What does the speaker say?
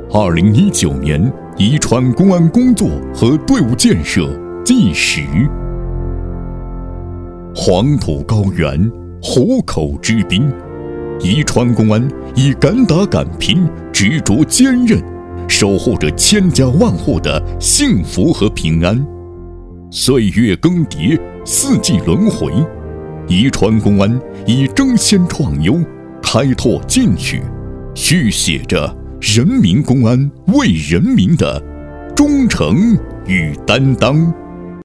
2019年宜川公安工作和队伍建设纪实。黄土高原，虎口之滨，宜川公安以敢打敢拼、执着坚韧，守护着千家万户的幸福和平安。岁月更迭，四季轮回，宜川公安以争先创优、开拓进取，续写着人民公安为人民的忠诚与担当。